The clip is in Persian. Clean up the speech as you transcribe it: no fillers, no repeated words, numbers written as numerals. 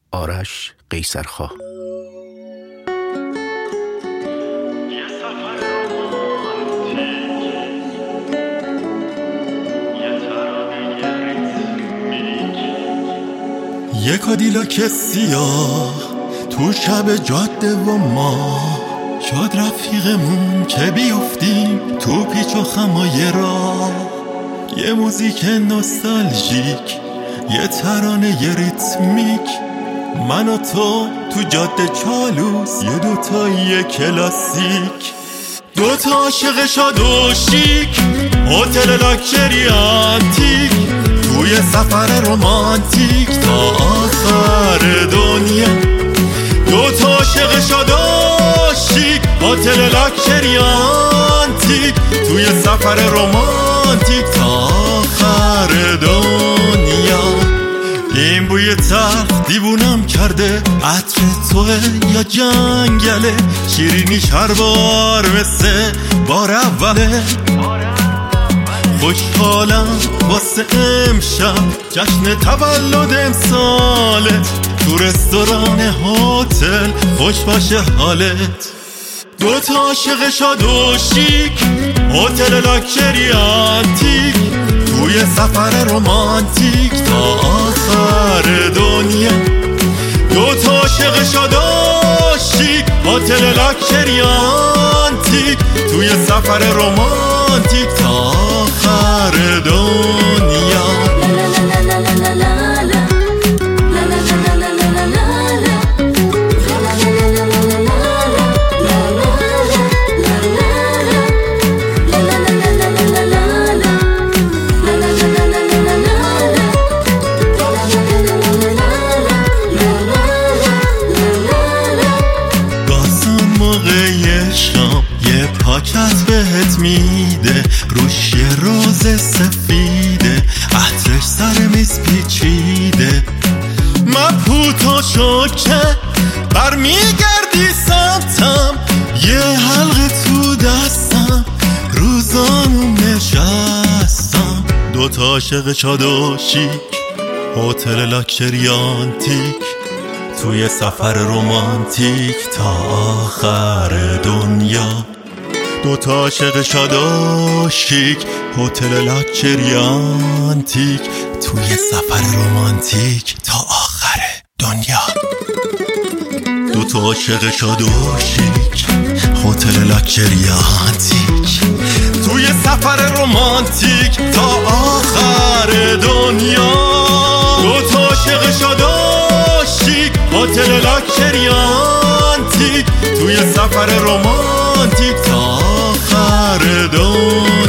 آرش قیصرخواه. یه کادیلاک سیاه تو شب جاده و ما، شاد رفیقمون که بیفتیم تو پیچ و خمای راه. یه موزیک نوستالژیک، یه ترانه یه ریتمیک، من و تو جاده چالوس، یه دوتایی کلاسیک، دوتا عاشق شاد و شیک، هتل لاکچری آنتیک، توی سفر رومانتیک تا آخر دنیا. دوتا عاشق شاد و شیک، هتل لاکچری آنتیک، توی سفر رومانتیک تا آخر دنیا. این بوی تلخ دیوونم کرده، عطر توه یا جنگله، شیرینیش هر بار مثل بار اوله. خوشحالم واسه امشب، جشن تولد امسالت، تو رستوران هتل خوش باشه حالت. دوتا عاشق شاد و شیک، هتل لاکچری آنتیک، توی سفر رومانتیک تا آخر دنیا. دوتا عاشق شاد و شیک، هتل لاکچری آنتیک، توی سفر رومانتیک تا آخر دنیا. پاکت بهت میده، روش یه روز سفیده، عطرش سر میز پیچیده. من پوتا شکه برمیگردی سمتم، یه حلقه تو دستم، روزانو نشستم. دوتا عاشق شاد و شیک، هتل لاکچری آنتیک، توی سفر رومانتیک تا آخر دنیا. دوتا عاشق شاد و شیک، هتل لاکچری آنتیک، توی سفر رومانتیک تا آخر دنیا. دوتا عاشق شاد و شیک، هتل لاکچری آنتیک، توی سفر رومانتیک تا آخر دنیا. دوتا عاشق شاد و شیک، هتل لاکچری آنتیک، توی سفر رومانتیک تا آخر دنیا.